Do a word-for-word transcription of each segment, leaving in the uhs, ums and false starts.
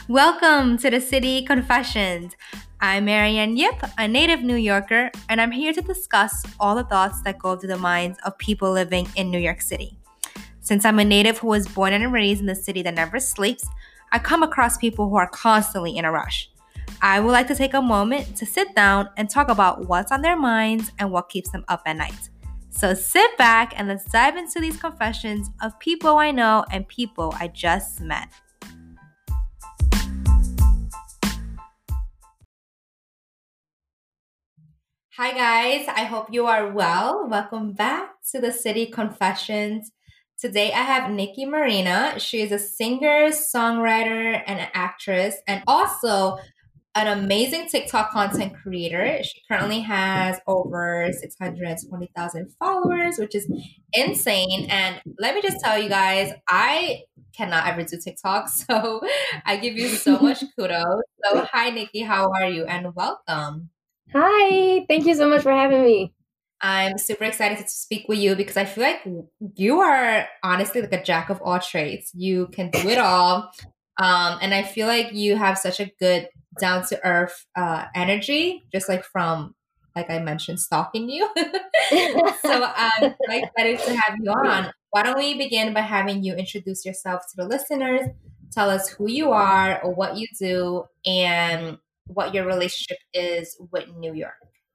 Welcome to the City Confessions. I'm Marianne Yip, a native New Yorker, and I'm here to discuss all the thoughts that go through the minds of people living in New York City. Since I'm a native who was born and raised in the city that never sleeps, I come across people who are constantly in a rush. I would like to take a moment to sit down and talk about what's on their minds and what keeps them up at night. So sit back and let's dive into these confessions of people I know and people I just met. Hi guys, I hope you are well. Welcome back to the City Confessions. Today I have Nikki Marina. She is a singer, songwriter, and an actress, and also an amazing TikTok content creator. She currently has over six hundred twenty thousand followers, which is insane. And let me just tell you guys, I cannot ever do TikTok, so I give you so much kudos. So hi Nikki, how are you? And welcome. Hi, thank you so much for having me. I'm super excited to speak with you because I feel like you are honestly like a jack of all trades. You can do it all. Um, and I feel like you have such a good down to earth uh, energy, just like from, like I mentioned, stalking you. So I'm quite excited to have you on. Why don't we begin by having you introduce yourself to the listeners? Tell us who you are or what you do and what your relationship is with New York.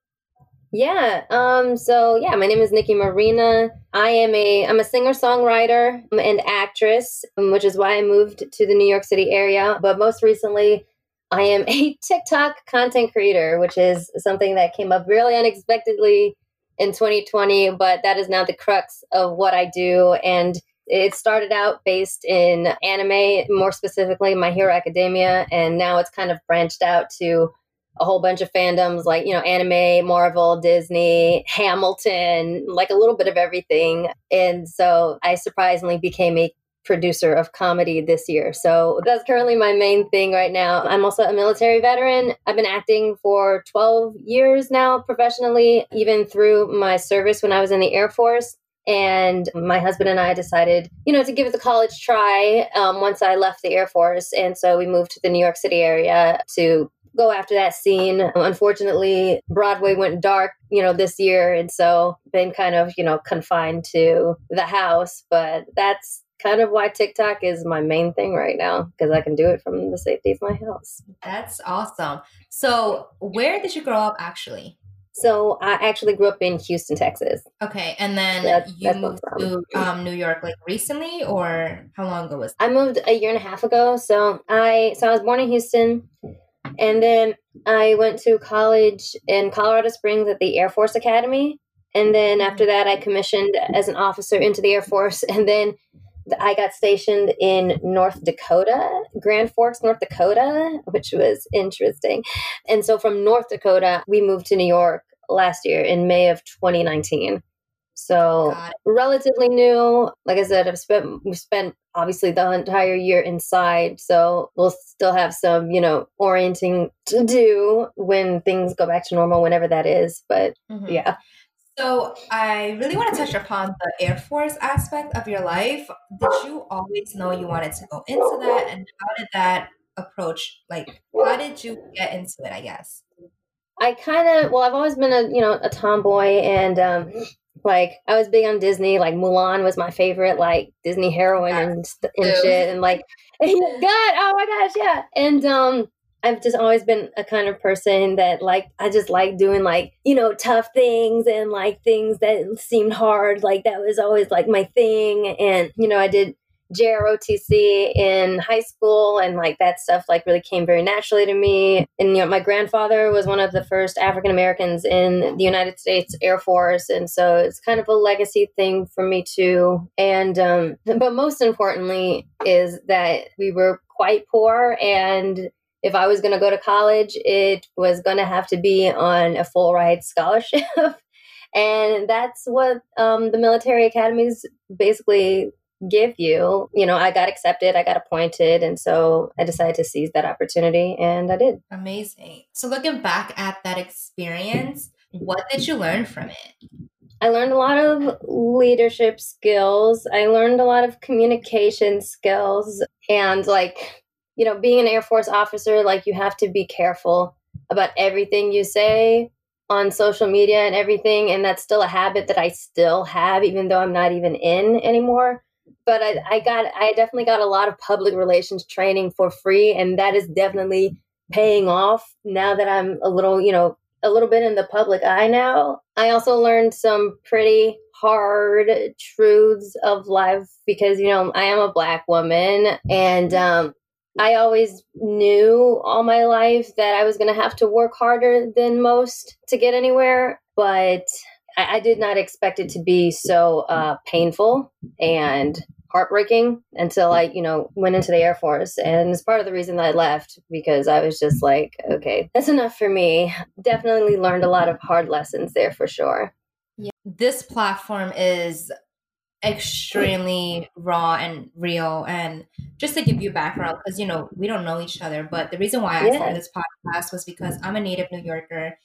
Yeah. Um, so yeah, my name is Nikki Marina. I am a I'm a singer-songwriter and actress, um, which is why I moved to the New York City area. But most recently, I am a TikTok content creator, which is something that came up really unexpectedly in twenty twenty, but that is now the crux of what I do. And it started out based in anime, more specifically My Hero Academia, and now it's kind of branched out to a whole bunch of fandoms like, you know, anime, Marvel, Disney, Hamilton, like a little bit of everything. And so I surprisingly became a producer of comedy this year. So that's currently my main thing right now. I'm also a military veteran. I've been acting for twelve years now professionally, even through my service when I was in the Air Force. And my husband and I decided, you know, to give it a college try um, once I left the Air Force. And so we moved to the New York City area to go after that scene. Unfortunately, Broadway went dark, you know, this year. And so been kind of, you know, confined to the house. But that's kind of why TikTok is my main thing right now, because I can do it from the safety of my house. That's awesome. So where did you grow up actually? So I actually grew up in Houston, Texas. Okay, and then That's, you that's moved to um, New York like recently, or how long ago was that? I moved a year and a half ago. So I so I was born in Houston, and then I went to college in Colorado Springs at the Air Force Academy. And then after that, I commissioned as an officer into the Air Force, and then I got stationed in North Dakota, Grand Forks, North Dakota, which was interesting. And so from North Dakota, we moved to New York last year in May of twenty nineteen. So relatively new. Like I said, I've spent we spent obviously the entire year inside. So we'll still have some, you know, orienting to do when things go back to normal, whenever that is. But mm-hmm. yeah. So I really want to touch upon the Air Force aspect of your life. Did you always know you wanted to go into that? And how did that approach, like, how did you get into it, I guess? I kind of, well, I've always been a, you know, a tomboy, and um, like I was big on Disney. Like Mulan was my favorite, like Disney heroine and, and shit. And like, God, oh my gosh, yeah. And um, I've just always been a kind of person that like, I just like doing like, you know, tough things and like things that seemed hard. Like that was always like my thing. And, you know, I did J R O T C in high school, and like that stuff like really came very naturally to me. And, you know, my grandfather was one of the first African Americans in the United States Air Force. And so it's kind of a legacy thing for me too. And, um, but most importantly is that we were quite poor, and if I was going to go to college, it was going to have to be on a full ride scholarship. And that's what um, the military academies basically give you. You know, I got accepted, I got appointed. And so I decided to seize that opportunity, and I did. Amazing. So looking back at that experience, what did you learn from it? I learned a lot of leadership skills. I learned a lot of communication skills, and like, you know, being an Air Force officer, like you have to be careful about everything you say on social media and everything. And that's still a habit that I still have, even though I'm not even in anymore. But I, I got, I definitely got a lot of public relations training for free. And that is definitely paying off now that I'm a little, you know, a little bit in the public eye now. I also learned some pretty hard truths of life because, you know, I am a Black woman, and um, I always knew all my life that I was going to have to work harder than most to get anywhere. But I, I did not expect it to be so uh, painful and heartbreaking until I, you know, went into the Air Force. And it's part of the reason that I left, because I was just like, okay, that's enough for me. Definitely learned a lot of hard lessons there for sure. Yeah. This platform is extremely raw and real. And just to give you background, because, you know, we don't know each other, but the reason why I Yeah. started this podcast was because I'm a native New Yorker.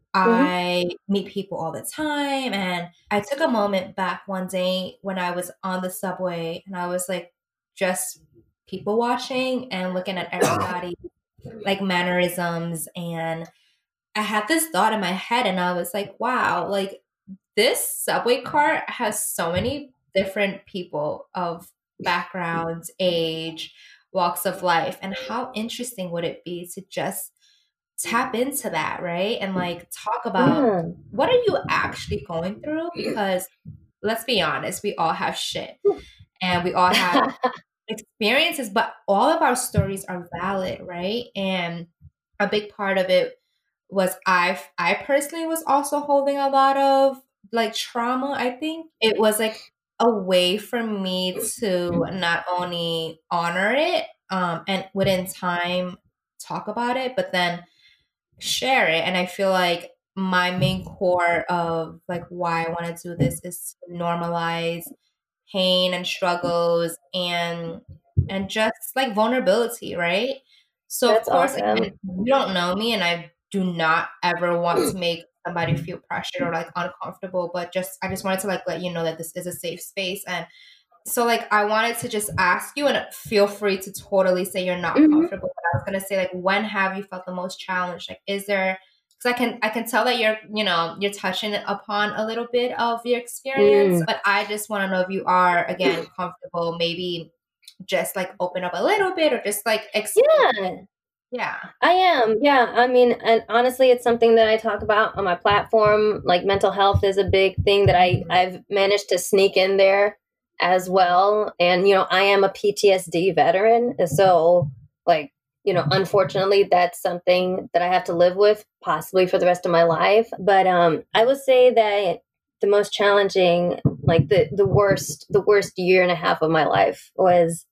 I mm-hmm. meet people all the time. And I took a moment back one day when I was on the subway and I was like just people watching and looking at everybody like mannerisms. And I had this thought in my head and I was like, wow, like this subway cart has so many different people of backgrounds, age, walks of life. And how interesting would it be to just tap into that, right? And like talk about yeah. what are you actually going through? Because let's be honest, we all have shit and we all have experiences, but all of our stories are valid, right? And a big part of it was I I personally was also holding a lot of like trauma. I think it was like a way for me to not only honor it um, and within time talk about it, but then share it. And I feel like my main core of like why I want to do this is to normalize pain and struggles and and just like vulnerability, right? So That's of course, awesome. again, you don't know me and I do not ever want to make somebody feel pressured or like uncomfortable, but just I just wanted to like let you know that this is a safe space. And so like I wanted to just ask you, and feel free to totally say you're not mm-hmm. comfortable, but I was gonna say like when have you felt the most challenged? Like is there, because I can I can tell that you're, you know, you're touching upon a little bit of your experience, mm. but I just want to know if you are again comfortable, maybe just like open up a little bit or just like explain. Yeah. Yeah. I am. Yeah. I mean, and honestly, it's something that I talk about on my platform. Like mental health is a big thing that I, I've managed to sneak in there as well. And, you know, I am a P T S D veteran. So like, you know, unfortunately, that's something that I have to live with possibly for the rest of my life. But um, I would say that the most challenging, like the, the worst, the worst year and a half of my life was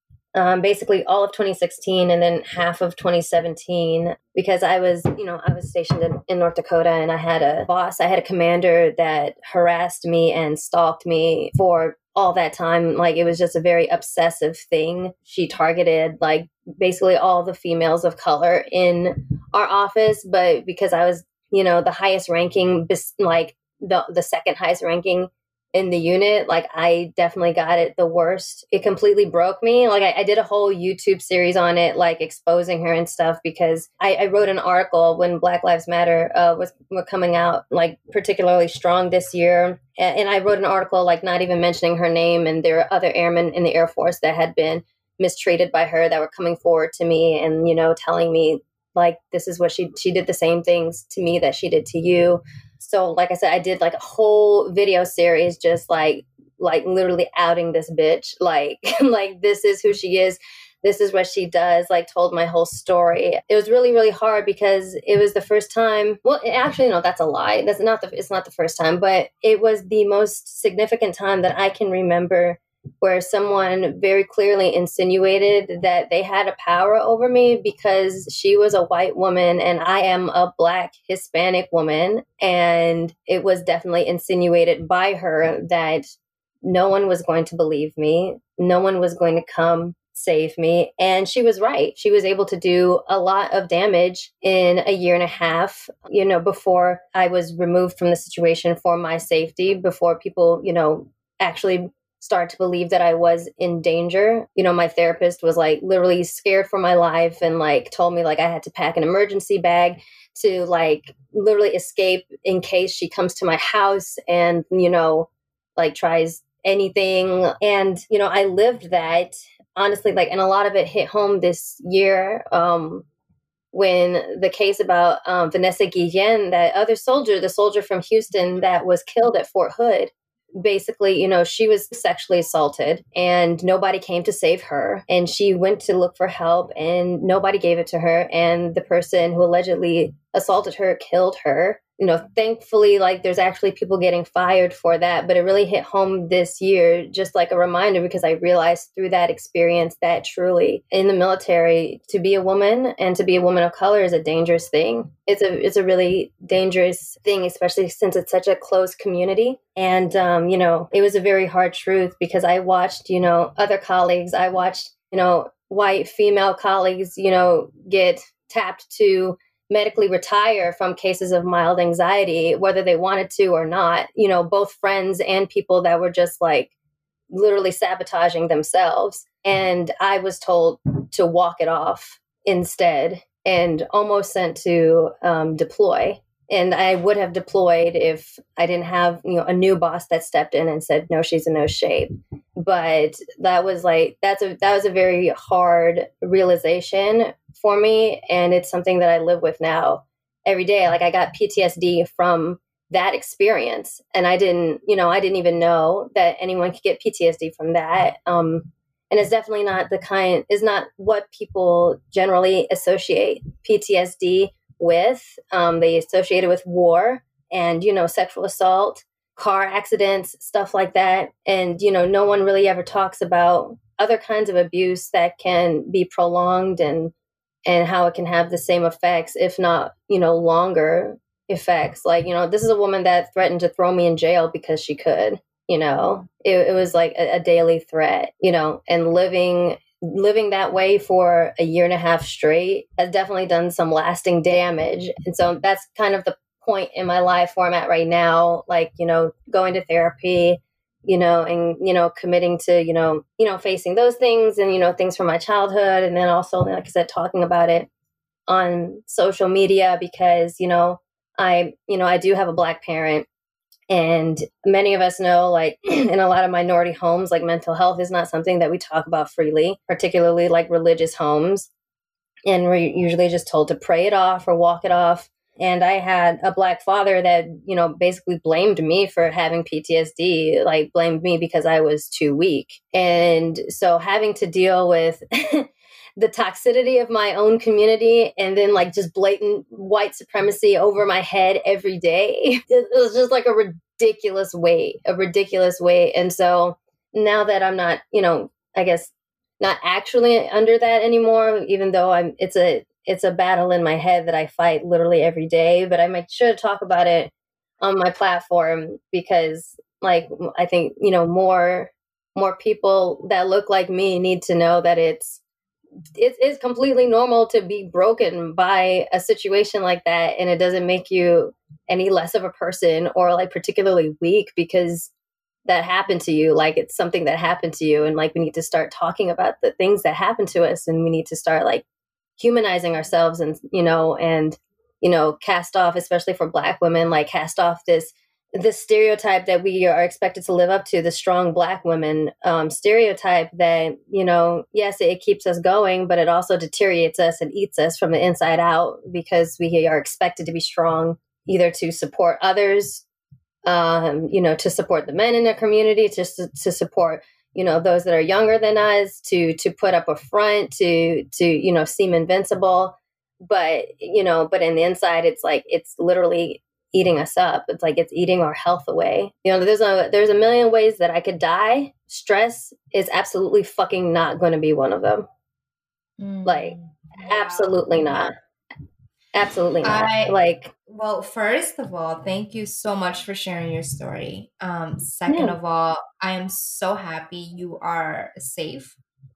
Um, basically all of twenty sixteen and then half of twenty seventeen, because I was, you know, I was stationed in, in North Dakota, and I had a boss, I had a commander that harassed me and stalked me for all that time. Like it was just a very obsessive thing. She targeted like basically all the females of color in our office, but because I was, you know, the highest ranking, like the, the second highest ranking in the unit, like I definitely got it the worst. It completely broke me. Like I, I did a whole YouTube series on it, like exposing her and stuff, because I, I wrote an article when Black Lives Matter uh, was were coming out like particularly strong this year. And, and I wrote an article like not even mentioning her name. And there are other airmen in the Air Force that had been mistreated by her that were coming forward to me and, you know, telling me like, this is what she, she did the same things to me that she did to you. So like I said, I did like a whole video series, just like, like literally outing this bitch. Like, like this is who she is. This is what she does. Like told my whole story. It was really, really hard because it was the first time. Well, actually, no, that's a lie. That's not the, it's not the first time, but it was the most significant time that I can remember where someone very clearly insinuated that they had a power over me because she was a white woman and I am a Black Hispanic woman. And it was definitely insinuated by her that no one was going to believe me. No one was going to come save me. And she was right. She was able to do a lot of damage in a year and a half, you know, before I was removed from the situation for my safety, before people, you know, actually start to believe that I was in danger. You know, my therapist was like literally scared for my life and like told me like I had to pack an emergency bag to like literally escape in case she comes to my house and, you know, like tries anything. And, you know, I lived that honestly, like, and a lot of it hit home this year. Um, when the case about um, Vanessa Guillen, that other soldier, the soldier from Houston that was killed at Fort Hood, basically, you know, she was sexually assaulted and nobody came to save her. And she went to look for help and nobody gave it to her. And the person who allegedly assaulted her killed her. You know, thankfully, like there's actually people getting fired for that. But it really hit home this year, just like a reminder, because I realized through that experience that truly in the military, to be a woman and to be a woman of color is a dangerous thing. It's a it's a really dangerous thing, especially since it's such a closed community. And, um, you know, it was a very hard truth because I watched, you know, other colleagues, I watched, you know, white female colleagues, you know, get tapped to medically retire from cases of mild anxiety, whether they wanted to or not, you know, both friends and people that were just like literally sabotaging themselves. And I was told to walk it off instead and almost sent to um, deploy. And I would have deployed if I didn't have, you know, a new boss that stepped in and said, no, she's in no shape. But that was like, that's a, that was a very hard realization for me. And it's something that I live with now every day. Like I got P T S D from that experience. And I didn't, you know, I didn't even know that anyone could get P T S D from that. Um, and it's definitely not the kind, is not what people generally associate P T S D with. Um, they associate it with war and, you know, sexual assault, car accidents, stuff like that. And, you know, no one really ever talks about other kinds of abuse that can be prolonged and and how it can have the same effects, if not, you know, longer effects. Like, you know, this is a woman that threatened to throw me in jail because she could, you know, it, it was like a, a daily threat, you know, and living living that way for a year and a half straight has definitely done some lasting damage. And so that's kind of the point in my life where I'm at right now, like, you know, going to therapy, you know, and, you know, committing to, you know, you know, facing those things and, you know, things from my childhood. And then also, like I said, talking about it on social media because, you know, I, you know, I do have a Black parent. And many of us know, like in a lot of minority homes, like mental health is not something that we talk about freely, particularly like religious homes. And we're usually just told to pray it off or walk it off. And I had a Black father that, you know, basically blamed me for having P T S D, like blamed me because I was too weak. And so having to deal with the toxicity of my own community and then like just blatant white supremacy over my head every day, it was just like a ridiculous weight, a ridiculous weight. And so now that I'm not, you know, I guess not actually under that anymore, even though I'm, it's a, it's a battle in my head that I fight literally every day, but I make sure to talk about it on my platform because like, I think, you know, more, more people that look like me need to know that it's, it is completely normal to be broken by a situation like that. And it doesn't make you any less of a person or like particularly weak because that happened to you. Like it's something that happened to you. And like, we need to start talking about the things that happened to us. And we need to start like humanizing ourselves and, you know, and, you know, cast off, especially for Black women, like cast off this this stereotype that we are expected to live up to, the strong Black women um, stereotype that, you know, yes, it keeps us going, but it also deteriorates us and eats us from the inside out because we are expected to be strong, either to support others, um, you know, to support the men in the community, to, to support, you know, those that are younger than us, to, to put up a front, to, to, you know, seem invincible. But, you know, but in the inside, it's like, it's literally eating us up. It's like it's eating our health away. You know, there's a there's a million ways that I could die. Stress is absolutely fucking not going to be one of them. Mm, like, wow. Absolutely not. Absolutely not. I, like, well, first of all, thank you so much for sharing your story. Um, second yeah. of all, I am so happy you are safe.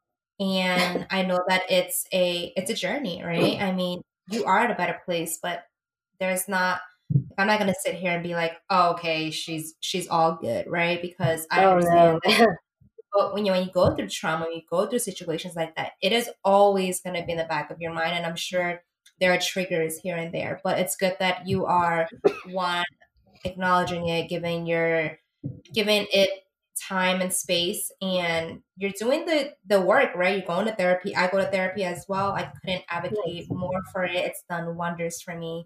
And I know that it's a it's a journey, right? I mean, you are at a better place, but there's not I'm not going to sit here and be like, oh, okay, she's she's all good, right? Because I oh, understand no. that But when you when you go through trauma, when you go through situations like that, it is always going to be in the back of your mind. And I'm sure there are triggers here and there. But it's good that you are one acknowledging it, giving your giving it time and space, and you're doing the the work, right? You're going to therapy. I go to therapy as well. I couldn't advocate Nice. more for it. It's done wonders for me.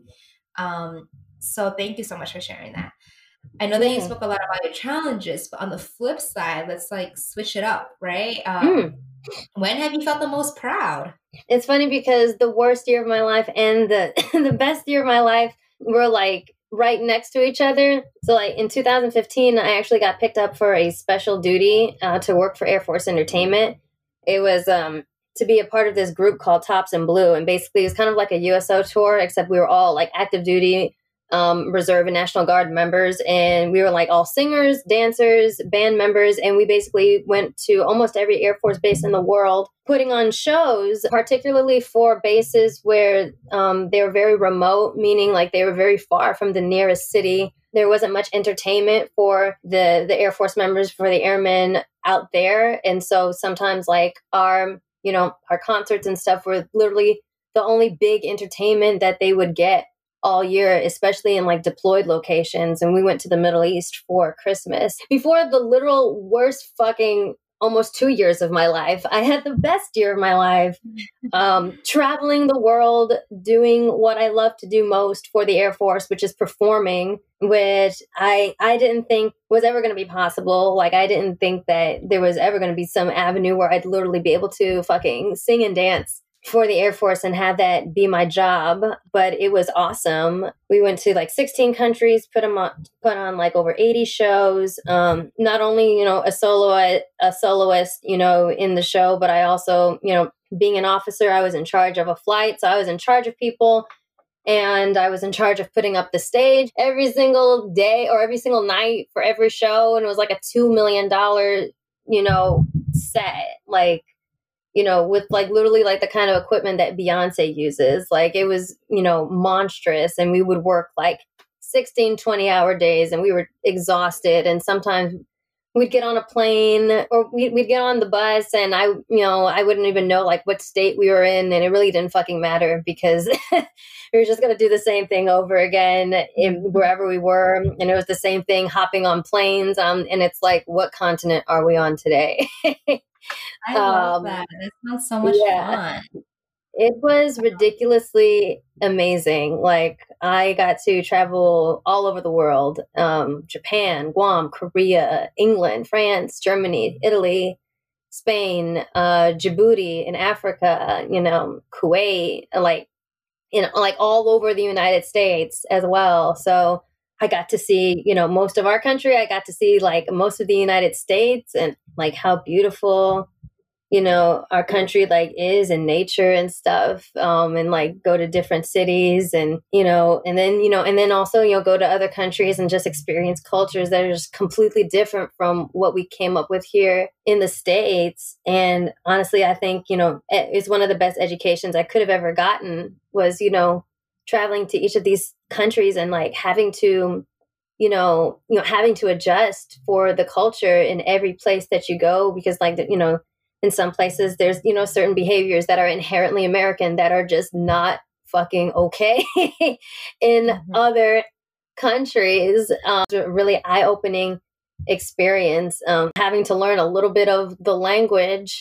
Um, so thank you so much for sharing that. I know that you Yeah. spoke a lot about your challenges, but on the flip side, let's like switch it up, right? Um, Mm. when have you felt the most proud? It's funny because the worst year of my life and the the best year of my life were like right next to each other. So like in two thousand fifteen, I actually got picked up for a special duty uh, to work for Air Force Entertainment. It was um, to be a part of this group called Tops in Blue, and basically it was kind of like a U S O tour, except we were all like active duty, um, reserve and National Guard members, and we were like all singers, dancers, band members, and we basically went to almost every Air Force base in the world, putting on shows, particularly for bases where um, they were very remote, meaning like they were very far from the nearest city. There wasn't much entertainment for the the Air Force members, for the airmen out there, and so sometimes like our you know our concerts and stuff were literally the only big entertainment that they would get all year, especially in like deployed locations. And we went to the Middle East for Christmas. Before the literal worst fucking almost two years of my life, I had the best year of my life, um, traveling the world, doing what I love to do most for the Air Force, which is performing, which I I didn't think was ever going to be possible. Like I didn't think that there was ever going to be some avenue where I'd literally be able to fucking sing and dance for the Air Force and have that be my job. But it was awesome. We went to like sixteen countries, put them on, put on like over eighty shows. Um, not only, you know, a solo, a soloist, you know, in the show, but I also, you know, being an officer, I was in charge of a flight. So I was in charge of people, and I was in charge of putting up the stage every single day or every single night for every show. And it was like a two million dollars, you know, set. Like, you know, with like literally like the kind of equipment that Beyonce uses. Like it was, you know, monstrous. And we would work like sixteen, twenty hour days, and we were exhausted. And sometimes we'd get on a plane or we'd, we'd get on the bus, and I, you know, I wouldn't even know like what state we were in. And it really didn't fucking matter because we were just going to do the same thing over again in wherever we were. And it was the same thing hopping on planes. Um, and it's like, what continent are we on today? I love um, that. That sounds so much yeah, fun. it was ridiculously amazing. Like I got to travel all over the world. Um, Japan, Guam, Korea, England, France, Germany, Italy, Spain, uh, Djibouti in Africa, you know, Kuwait, like, you know, like all over the United States as well. So I got to see, you know, most of our country. I got to see like most of the United States, and like how beautiful, you know, our country like is, and nature and stuff. Um, and like go to different cities, and, you know, and then, you know, and then also, you know, go to other countries and just experience cultures that are just completely different from what we came up with here in the States. And honestly, I think, you know, it's one of the best educations I could have ever gotten was, you know, traveling to each of these countries and like having to, you know, you know, having to adjust for the culture in every place that you go, because like, you know, in some places there's, you know, certain behaviors that are inherently American that are just not fucking okay in mm-hmm. other countries. Um, it's a really eye-opening experience, um, having to learn a little bit of the language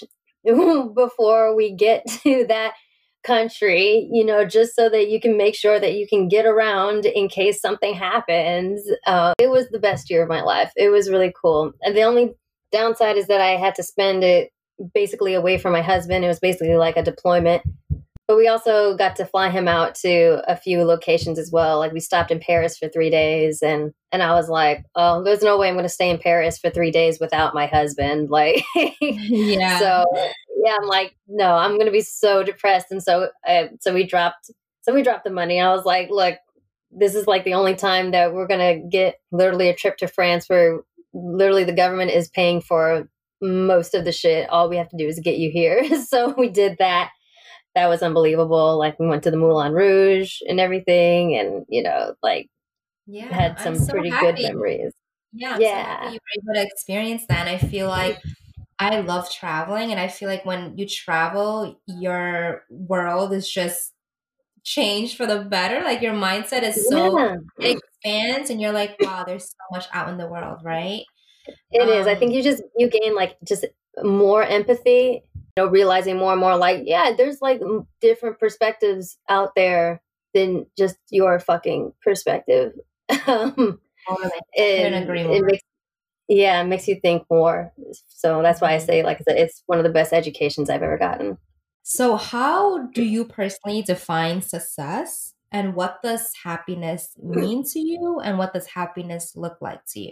before we get to that country, you know, just so that you can make sure that you can get around in case something happens. Uh, it was the best year of my life. It was really cool. And the only downside is that I had to spend it basically away from my husband. It was basically like a deployment. But we also got to fly him out to a few locations as well. Like we stopped in Paris for three days, and and I was like, oh, there's no way I'm going to stay in Paris for three days without my husband. Like, yeah. So yeah, I'm like, no, I'm going to be so depressed. And so uh, so we dropped so we dropped the money. I was like, look, this is like the only time that we're going to get literally a trip to France where literally the government is paying for most of the shit. All we have to do is get you here. So we did that. That was unbelievable. Like we went to the Moulin Rouge and everything, and you know, like yeah, had some so pretty happy. good memories. Yeah, I'm yeah. so happy you were able to experience that. And I feel like I love traveling, and I feel like when you travel, your world is just changed for the better. Like your mindset is so Yeah, expands, and you're like, wow, there's so much out in the world, right? it is. I Um, think you just you gain like just more empathy, you know, realizing more and more like, yeah, there's like m- different perspectives out there than just your fucking perspective. um, totally. I couldn't and agree it more. makes yeah, it makes you think more. So that's why I Mhm. say like it's one of the best educations I've ever gotten. So, how do you personally define success, and what does happiness mean to you, and what does happiness look like to you?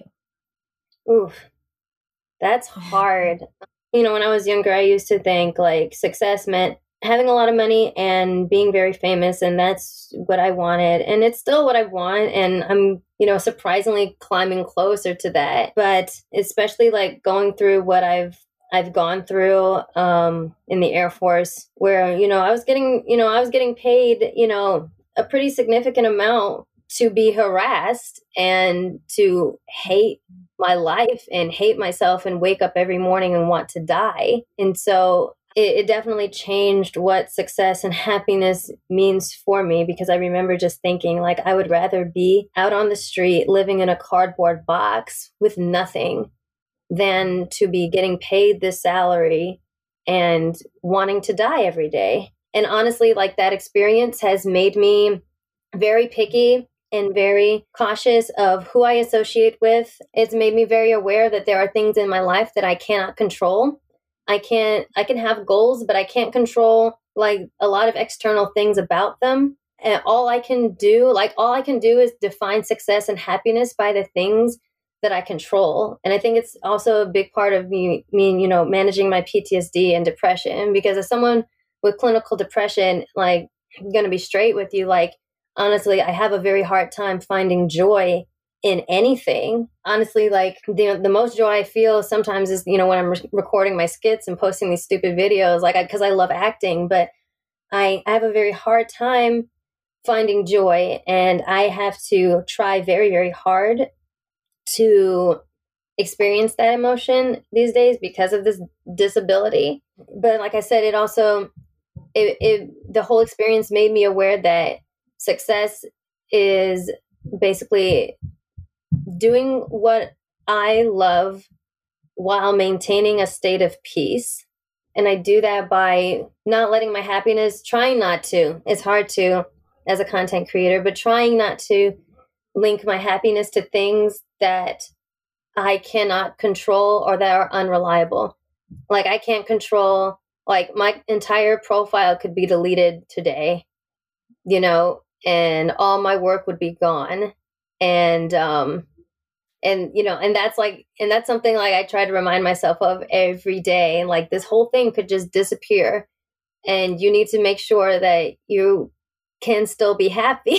Oof, that's hard. You know, when I was younger, I used to think like success meant having a lot of money and being very famous, and that's what I wanted. And it's still what I want. And I'm, you know, surprisingly climbing closer to that. But especially like going through what I've I've gone through um, in the Air Force, where you know I was getting, you know, I was getting paid, you know, a pretty significant amount to be harassed and to hate my life and hate myself and wake up every morning and want to die. And so it, it definitely changed what success and happiness means for me, because I remember just thinking like I would rather be out on the street living in a cardboard box with nothing than to be getting paid this salary and wanting to die every day. And honestly, like that experience has made me very picky and very cautious of who I associate with. It's made me very aware that there are things in my life that I cannot control. I can't I can have goals, but I can't control like a lot of external things about them. And all I can do, like all I can do is define success and happiness by the things that I control. And I think it's also a big part of me, me, you know, managing my P T S D and depression, because as someone with clinical depression, like I'm going to be straight with you, like honestly, I have a very hard time finding joy in anything. Honestly, like the the most joy I feel sometimes is, you know, when I'm re- recording my skits and posting these stupid videos, like because I, I love acting, but I, I have a very hard time finding joy, and I have to try very, very hard to experience that emotion these days because of this disability. But like I said, it also it, it the whole experience made me aware that success is basically doing what I love while maintaining a state of peace. And I do that by not letting my happiness, trying not to. It's hard to as a content creator, but trying not to link my happiness to things that I cannot control or that are unreliable. Like I can't control, like my entire profile could be deleted today, you know, and all my work would be gone. And um and you know, and that's like and that's something like I try to remind myself of every day. And like this whole thing could just disappear, and you need to make sure that you can still be happy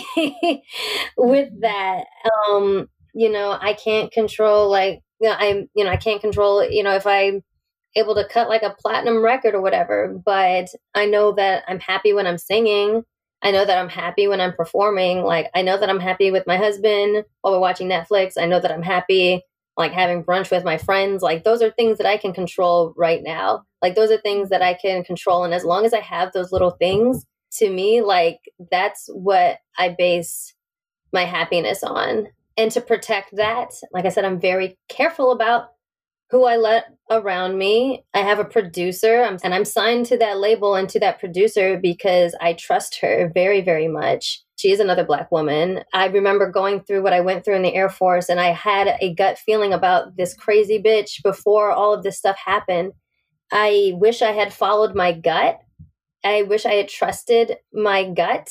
with that. Um, you know, I can't control like you know, I'm you know, I can't control, you know, if I'm able to cut like a platinum record or whatever, but I know that I'm happy when I'm singing. I know that I'm happy when I'm performing. Like I know that I'm happy with my husband while we're watching Netflix. I know that I'm happy like having brunch with my friends. Like those are things that I can control right now. Like those are things that I can control, and as long as I have those little things, to me, like that's what I base my happiness on. And to protect that, like I said, I'm very careful about who I let around me. I have a producer, and I'm signed to that label and to that producer because I trust her very, very much. She is another Black woman. I remember going through what I went through in the Air Force, and I had a gut feeling about this crazy bitch before all of this stuff happened. I wish I had followed my gut. I wish I had trusted my gut,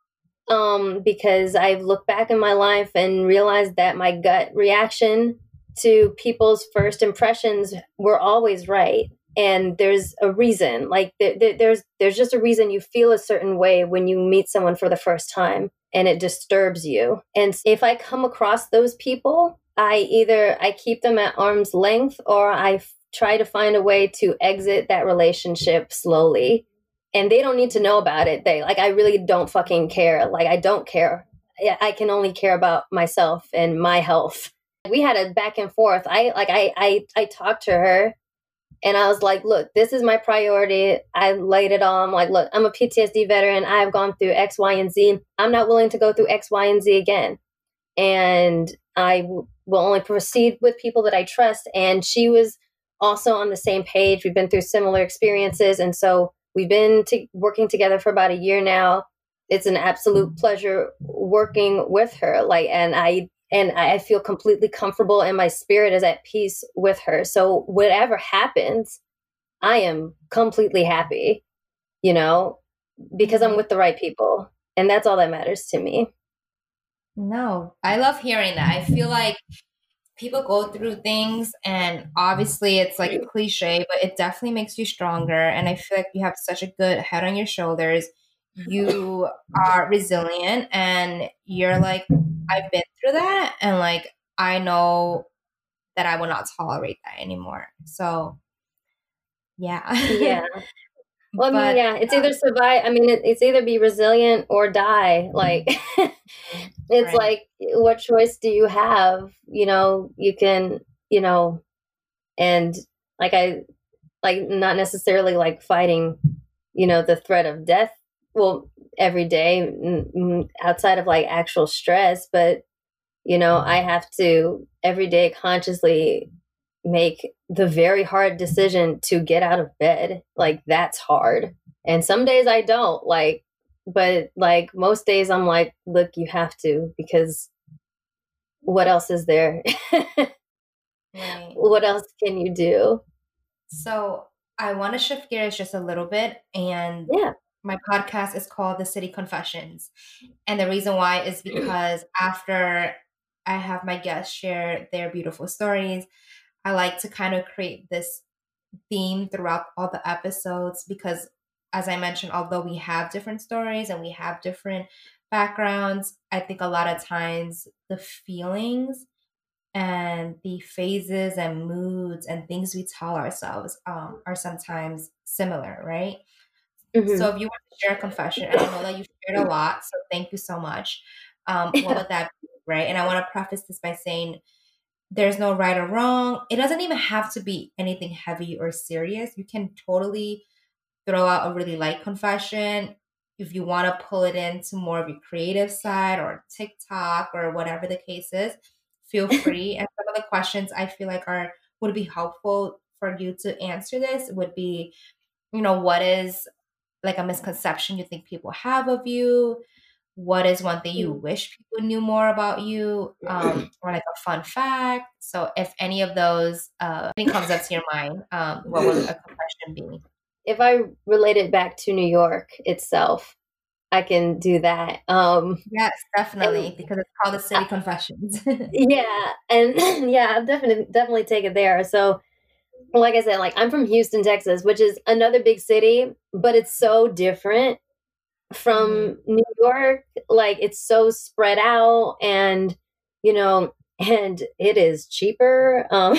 um, because I've looked back in my life and realized that my gut reaction to people's first impressions were always right. And there's a reason, like th- th- there's there's just a reason you feel a certain way when you meet someone for the first time, and it disturbs you. And if I come across those people, I either I keep them at arm's length, or I f- try to find a way to exit that relationship slowly, and they don't need to know about it. They like, I really don't fucking care. Like, I don't care. I I can only care about myself and my health. We had a back and forth. I like, I, I, I talked to her And I was like, look, this is my priority. I laid it on. I'm like, look, I'm a P T S D veteran. I've gone through X, Y, and Z. I'm not willing to go through X, Y, and Z again. And I w- will only proceed with people that I trust. And she was also on the same page. We've been through similar experiences. And so we've been to- working together for about a year now. It's an absolute pleasure working with her. Like, and I, and I feel completely comfortable and my spirit is at peace with her. So whatever happens, I am completely happy, you know, because I'm with the right people. And that's all that matters to me. No, I love hearing that. I feel like people go through things, and obviously it's like cliche, but it definitely makes you stronger. And I feel like you have such a good head on your shoulders. You are resilient, and you're like, I've been through that, and like, I know that I will not tolerate that anymore. So, yeah. Yeah. Well, I mean, But yeah, it's either survive. I mean, it, it's either be resilient or die. Like, it's right. like, what choice do you have? You know, you can, you know, and like, I, like, not necessarily like fighting, you know, the threat of death, well, every day mm, outside of like actual stress, but, you know, I have to every day consciously make the very hard decision to get out of bed. Like that's hard. And some days I don't like, but like most days I'm like, look, you have to, because what else is there? Right. What else can you do? So I want to shift gears just a little bit. And Yeah. my podcast is called The City Confessions. And the reason why is because after I have my guests share their beautiful stories, I like to kind of create this theme throughout all the episodes because, as I mentioned, although we have different stories and we have different backgrounds, I think a lot of times the feelings and the phases and moods and things we tell ourselves um, are sometimes similar, right? Mm-hmm. So if you want to share a confession, and I know that you've shared a lot, so thank you so much. Um, what would that be, right? And I want to preface this by saying there's no right or wrong. It doesn't even have to be anything heavy or serious. You can totally throw out a really light confession. If you want to pull it into more of your creative side or TikTok or whatever the case is, feel free. And some of the questions I feel like are would be helpful for you to answer this would be, you know, what is like a misconception you think people have of you? What is one thing you wish people knew more about you? Um, or like a fun fact. So if any of those uh thing comes up to your mind, um, what would a confession be? If I relate it back to New York itself, I can do that. Um, Yes, and definitely, because it's called the City Confessions. yeah, and yeah, I'll definitely definitely take it there. So, like I said, like I'm from Houston, Texas, which is another big city, but it's so different Mhm. from New York. Like it's so spread out, and you know, and it is cheaper. Um,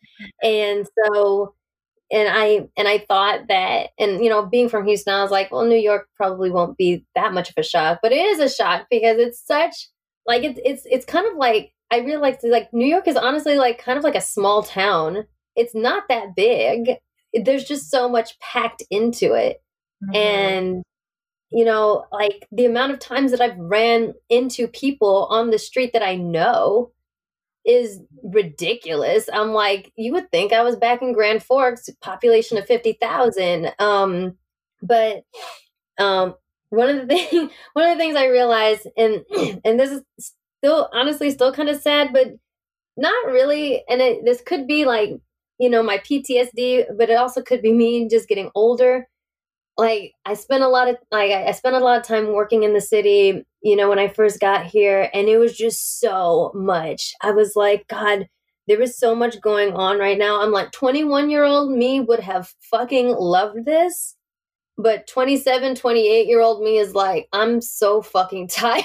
and so and I and I thought that, and you know, being from Houston, I was like, well, New York probably won't be that much of a shock, but it is a shock because it's such like it's it's it's kind of like I realized like New York is honestly like kind of like a small town. It's not that big. There's just so much packed into it, Mhm. and you know, like the amount of times that I've ran into people on the street that I know is ridiculous. I'm like, you would think I was back in Grand Forks, population of fifty thousand. Um, but um, one of the thing, one of the things I realized, and and this is still honestly still kind of sad, but not really. And it, this could be like, you know, my P T S D, but it also could be me just getting older. Like I spent a lot of like I I spent a lot of time working in the city, you know, when I first got here, and it was just so much. I was like, God, there is so much going on right now. I'm like twenty-one year old me would have fucking loved this, but twenty-seven, twenty-eight year old me is like, I'm so fucking tired.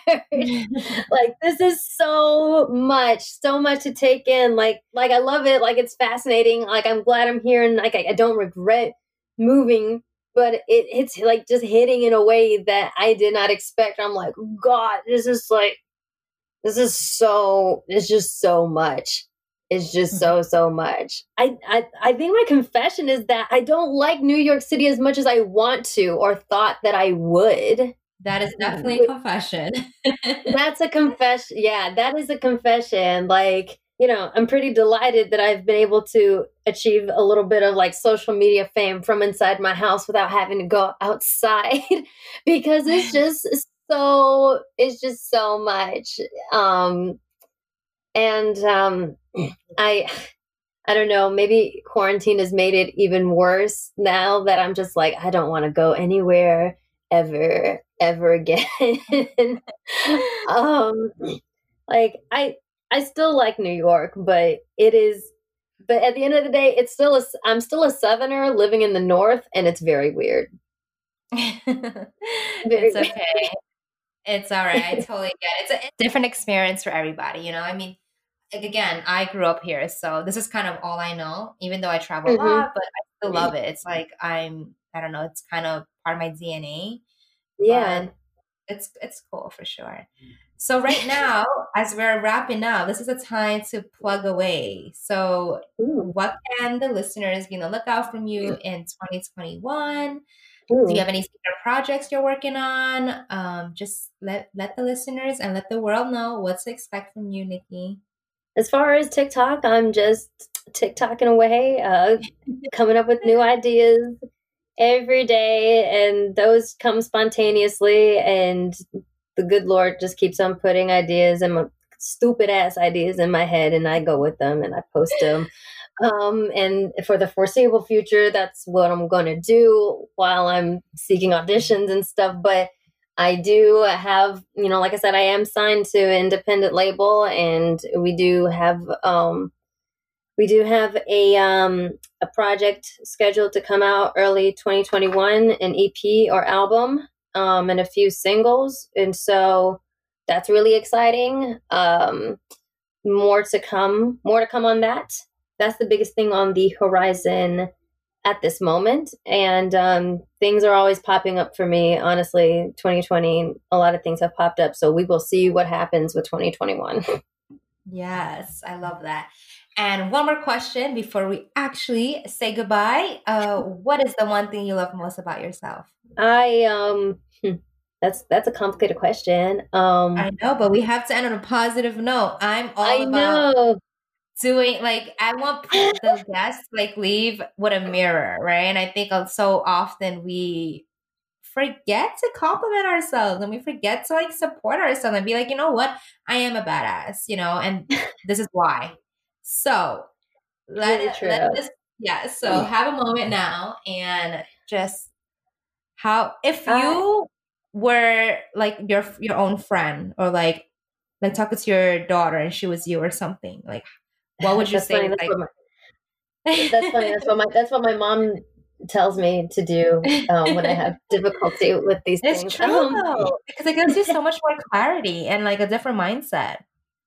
Like this is so much, so much to take in. Like like I love it, like it's fascinating. Like I'm glad I'm here, and like I, I don't regret moving, but it it's like just hitting in a way that I did not expect. I'm like, God, this is like this is so it's just so much. is just so so much. I, I I think my confession is that I don't like New York City as much as I want to or thought that I would. That is definitely a confession. That's a confession. Yeah, that is a confession. Like, you know, I'm pretty delighted that I've been able to achieve a little bit of like social media fame from inside my house without having to go outside because it's just so it's just so much. Um and um I I don't know, maybe quarantine has made it even worse now that I'm just like I don't want to go anywhere ever ever again. um like I I still like New York, but it is but at the end of the day, it's still a I'm still a southerner living in the north and it's very weird. Very It's okay. It's all right. I totally get it. It's a, it's a different experience for everybody, you know? I mean, like again, I grew up here, so this is kind of all I know, even though I travel a Mhm. lot, but I still love it. It's like I'm I don't know, it's kind of part of my D N A, Yeah. but it's it's cool for sure. So right now, as we're wrapping up, this is a time to plug away. So Ooh. what can the listeners, you know, look out from you in twenty twenty-one? Do you Ooh. have any secret projects you're working on? Um, just let let the listeners and let the world know what to expect from you, Nikki. As far as TikTok, I'm just TikToking away, uh, coming up with new ideas every day, and those come spontaneously. And the good Lord just keeps on putting ideas and my stupid ass ideas in my head, and I go with them and I post them. Um, and for the foreseeable future, that's what I'm going to do while I'm seeking auditions and stuff. But I do have, you know, like I said, I am signed to an independent label, and we do have, um, we do have a um, a project scheduled to come out early twenty twenty-one, an E P or album, um, and a few singles, and so that's really exciting. Um, more to come, more to come on that. That's the biggest thing on the horizon at this moment. And um, things are always popping up for me. Honestly, twenty twenty, a lot of things have popped up. So we will see what happens with twenty twenty-one. Yes, I love that. And one more question before we actually say goodbye. Uh, what is the one thing you love most about yourself? I um, hmm, that's that's a complicated question. I Um, know, but we have to end on a positive note. I'm all I about know. doing like I want the guests like leave with a mirror, right? And I think uh, so often we forget to compliment ourselves and we forget to like support ourselves and be like, you know what? I am a badass, you know, and this is why. So It's let really it let true. this yeah, so have a moment now and just how if I you were like your your own friend or like like talking to your daughter and she was you or something, like what would you that's say funny. is That's like what my that's funny. That's what my that's what my mom tells me to do um, when I have difficulty with these It's things. true Um, though, because it gives you so much more clarity and like a different mindset.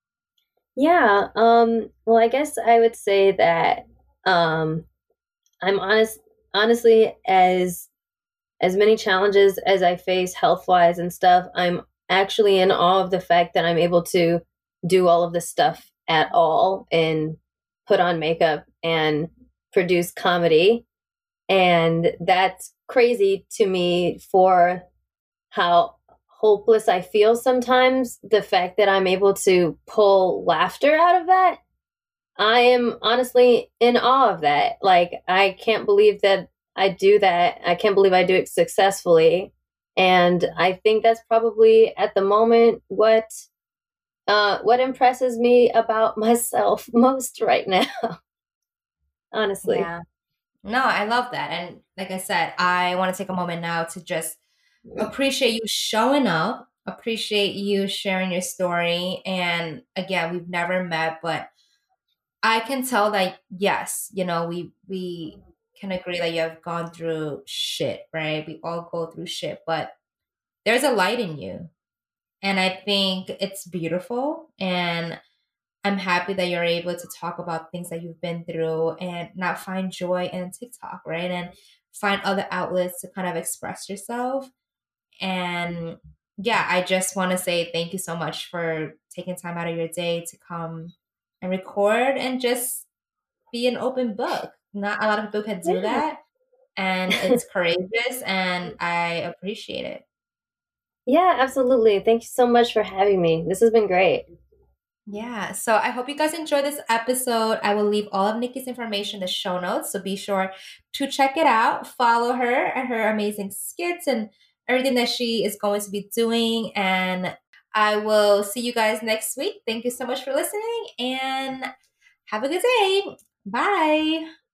yeah. Um, well, I guess I would say that um, I'm honest. Honestly, as as many challenges as I face health wise and stuff, I'm actually in awe of the fact that I'm able to do all of this stuff at all and put on makeup and produce comedy. And that's crazy to me for how hopeless I feel sometimes. The fact that I'm able to pull laughter out of that, I am honestly in awe of that. Like, I can't believe that I do that. I can't believe I do it successfully. And I think that's probably at the moment what uh, what impresses me about myself most right now. Honestly, Yeah. No, I love that. And like I said, I want to take a moment now to just appreciate you showing up, appreciate you sharing your story. And again, we've never met, but I can tell that yes, you know, we we can agree that you have gone through shit, right? We all go through shit, but there's a light in you. And I think it's beautiful. And I'm happy that you're able to talk about things that you've been through and not find joy in TikTok, right? And find other outlets to kind of express yourself. And yeah, I just want to say thank you so much for taking time out of your day to come and record and just be an open book. Not a lot of people can do Yeah. that. And it's courageous and I appreciate it. Yeah, absolutely. Thank you so much for having me. This has been great. Yeah, so I hope you guys enjoy this episode. I will leave all of Nikki's information in the show notes, so be sure to check it out. Follow her and her amazing skits and everything that she is going to be doing. And I will see you guys next week. Thank you so much for listening and have a good day. Bye.